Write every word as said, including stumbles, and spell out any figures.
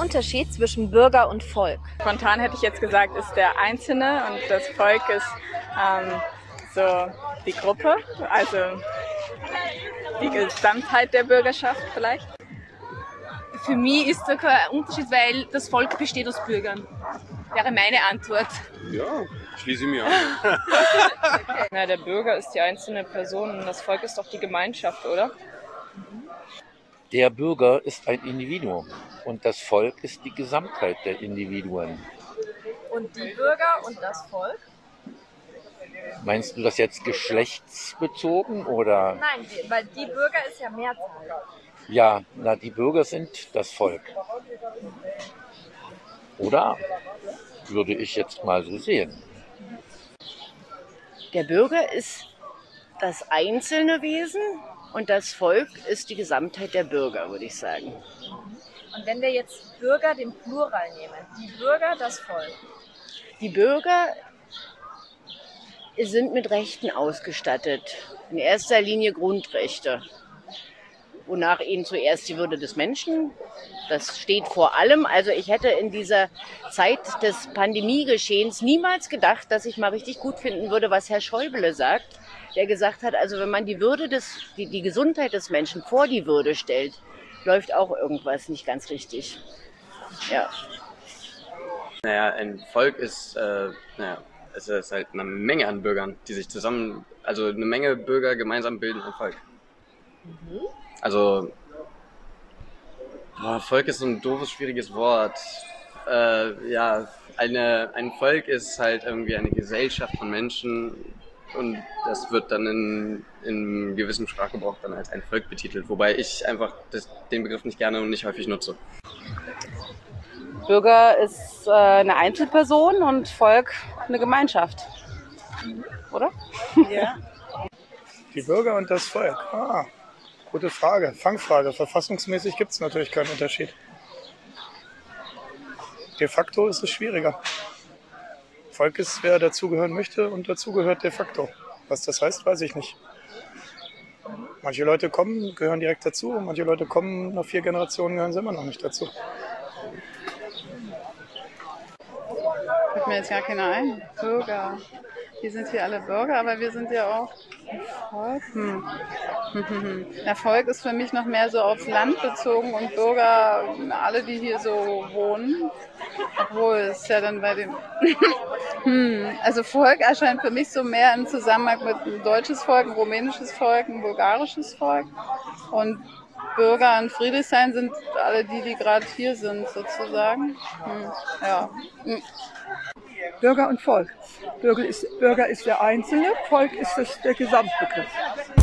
Unterschied zwischen Bürger und Volk? Spontan hätte ich jetzt gesagt, ist der Einzelne und das Volk ist ähm, so die Gruppe, also die Gesamtheit der Bürgerschaft vielleicht. Für mich ist da kein Unterschied, weil das Volk besteht aus Bürgern. Wäre meine Antwort. Ja, schließe ich mir an. Na, der Bürger ist die einzelne Person und das Volk ist doch die Gemeinschaft, oder? Der Bürger ist ein Individuum und das Volk ist die Gesamtheit der Individuen. Und die Bürger und das Volk? Meinst du das jetzt geschlechtsbezogen oder? Nein, die, weil die Bürger ist ja Mehrzahl. Ja, na, die Bürger sind das Volk. Oder? Würde ich jetzt mal so sehen. Der Bürger ist das einzelne Wesen und das Volk ist die Gesamtheit der Bürger, würde ich sagen. Und wenn wir jetzt Bürger den Plural nehmen, die Bürger, das Volk. Die Bürger sind mit Rechten ausgestattet. In erster Linie Grundrechte. Wonach ihnen zuerst die Würde des Menschen, das steht vor allem. Also ich hätte in dieser Zeit des Pandemiegeschehens niemals gedacht, dass ich mal richtig gut finden würde, was Herr Schäuble sagt, der gesagt hat, also wenn man die Würde des, die, die Gesundheit des Menschen vor die Würde stellt, läuft auch irgendwas nicht ganz richtig. Ja. Naja, ein Volk ist, äh, naja, es ist halt eine Menge an Bürgern, die sich zusammen, also eine Menge Bürger gemeinsam bilden ein Volk. Mhm. Also, boah, Volk ist so ein doofes, schwieriges Wort. Äh, ja, eine, ein Volk ist halt irgendwie eine Gesellschaft von Menschen und das wird dann in, in gewissem Sprachgebrauch dann als ein Volk betitelt, wobei ich einfach das, den Begriff nicht gerne und nicht häufig nutze. Bürger ist äh, eine Einzelperson und Volk eine Gemeinschaft, oder? Ja. Die Bürger und das Volk. Ah, gute Frage. Fangfrage. Verfassungsmäßig gibt es natürlich keinen Unterschied. De facto ist es schwieriger. Volk ist, wer dazugehören möchte und dazugehört de facto. Was das heißt, weiß ich nicht. Manche Leute kommen, gehören direkt dazu, manche Leute kommen, nach vier Generationen gehören sie immer noch nicht dazu. Fällt mir jetzt gar keiner ein. Bürger. Wir sind hier alle Bürger, aber wir sind ja auch Volk. Hm. Der Volk ist für mich noch mehr so aufs Land bezogen und Bürger, alle, die hier so wohnen. Obwohl es ja dann bei dem... hm. Also Volk erscheint für mich so mehr im Zusammenhang mit ein deutsches Volk, ein rumänisches Volk, ein bulgarisches Volk. Und Bürger in Friedrichshain sind alle die, die gerade hier sind, sozusagen. Hm. Ja. Hm. Bürger und Volk. Bürger ist, Bürger ist der Einzelne, Volk ist das, der Gesamtbegriff.